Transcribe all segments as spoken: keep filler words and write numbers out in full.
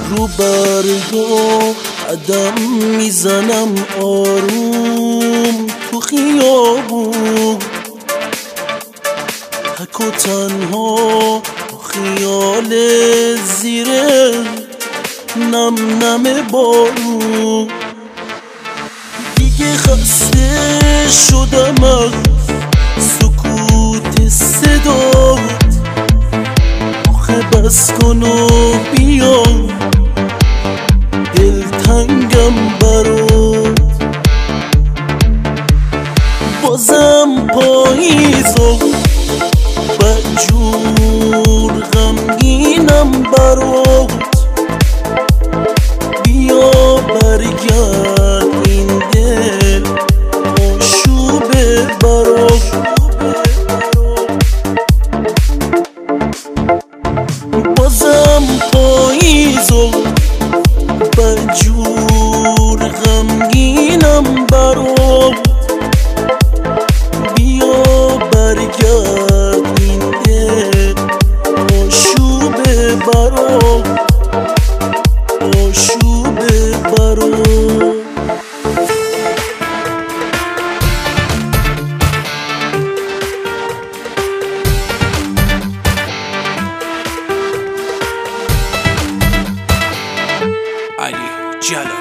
رو برگو قدم میزنم آروم تو خیابون، تک و تنها خیال زیره نم نم بارون. دیگه خسته شدم از سکوت صدات، آخه بس کن و بیا دلتنگم برات. بازم پاییز و بدجور غمگینم برات، بیا برگرد این دل آشوبه برات. بازم پاییز و بدجور غمگینم برات، بیا برگرد این دل آشوبه برات، آشوبه برات. علی جلالی.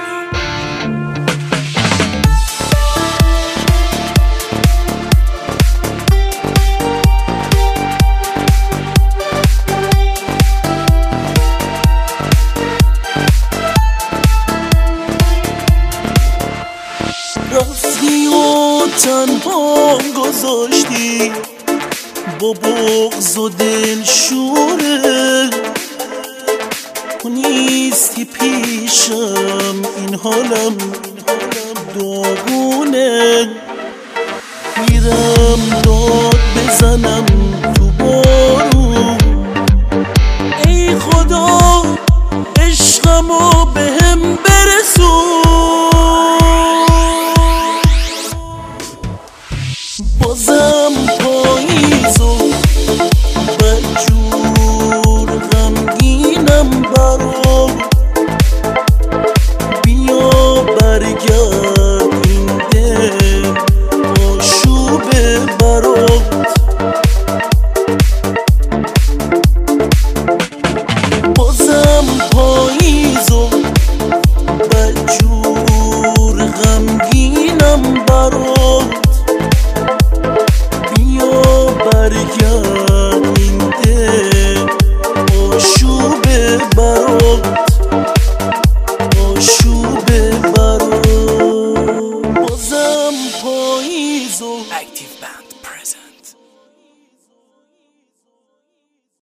رفتی و تنها گذاشتی با بغض و دلشوره، تو نیستی پیشم این حالم داغونه. میرم داد بزنم تو بارون، ای خدا عشقمو بهم برسون. بازم پاییز و بدجور غمگینم برات، بیا برگرد این دل آشوبه برات. بازم پاییز و بدجور غمگینم برات،